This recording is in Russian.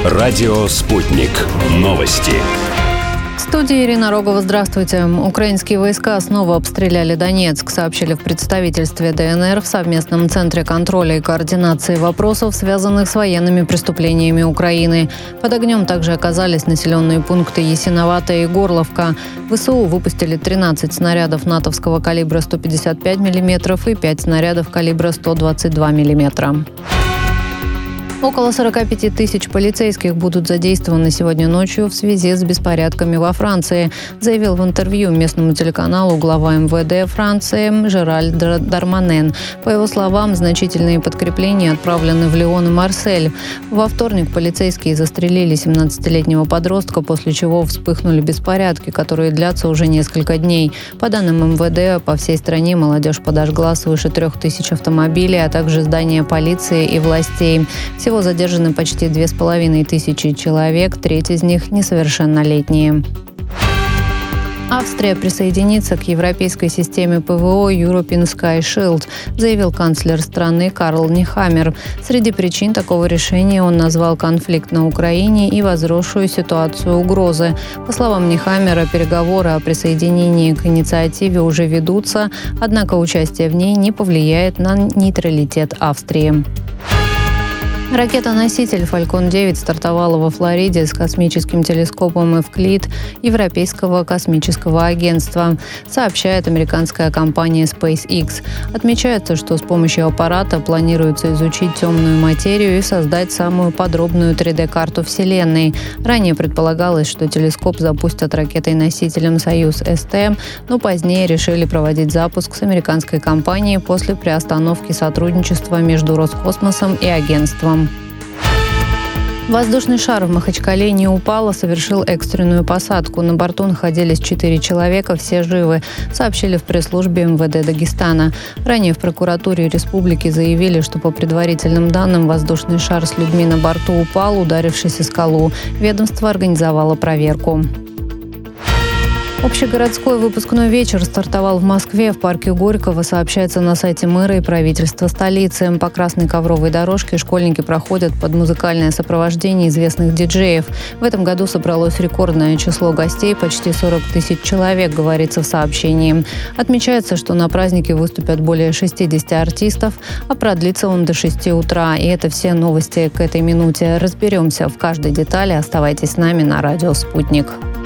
Радио «Спутник». Новости. В студии Ирина Рогова. Здравствуйте. Украинские войска снова обстреляли Донецк, сообщили в представительстве ДНР в совместном центре контроля и координации вопросов, связанных с военными преступлениями Украины. Под огнем также оказались населенные пункты Ясиноватая и Горловка. ВСУ выпустили 13 снарядов натовского калибра 155 мм и 5 снарядов калибра 122 мм. Около 45 тысяч полицейских будут задействованы сегодня ночью в связи с беспорядками во Франции, заявил в интервью местному телеканалу глава МВД Франции Жераль Дарманен. По его словам, значительные подкрепления отправлены в Лион и Марсель. Во вторник полицейские застрелили 17-летнего подростка, после чего вспыхнули беспорядки, которые длятся уже несколько дней. По данным МВД, по всей стране молодежь подожгла свыше 3000 автомобилей, а также здания полиции и властей. Всего задержаны почти 2500 человек, треть из них несовершеннолетние. Австрия присоединится к европейской системе ПВО European Sky Shield, заявил канцлер страны Карл Нехаммер. Среди причин такого решения он назвал конфликт на Украине и возросшую ситуацию угрозы. По словам Нехаммера, переговоры о присоединении к инициативе уже ведутся, однако участие в ней не повлияет на нейтралитет Австрии. Ракета-носитель Falcon 9 стартовала во Флориде с космическим телескопом Эвклид Европейского космического агентства, сообщает американская компания SpaceX. Отмечается, что с помощью аппарата планируется изучить темную материю и создать самую подробную 3D-карту Вселенной. Ранее предполагалось, что телескоп запустят ракетой-носителем «Союз-СТ», но позднее решили проводить запуск с американской компанией после приостановки сотрудничества между Роскосмосом и агентством. Воздушный шар в Махачкале не упал, а совершил экстренную посадку. На борту находились 4 человека, все живы, сообщили в пресс-службе МВД Дагестана. Ранее в прокуратуре республики заявили, что по предварительным данным воздушный шар с людьми на борту упал, ударившись о скалу. Ведомство организовало проверку. Общегородской выпускной вечер стартовал в Москве в парке Горького, сообщается на сайте мэра и правительства столицы. По красной ковровой дорожке школьники проходят под музыкальное сопровождение известных диджеев. В этом году собралось рекордное число гостей – почти 40 тысяч человек, говорится в сообщении. Отмечается, что на празднике выступят более 60 артистов, а продлится он до 6 утра. И это все новости к этой минуте. Разберемся в каждой детали. Оставайтесь с нами на радио «Спутник».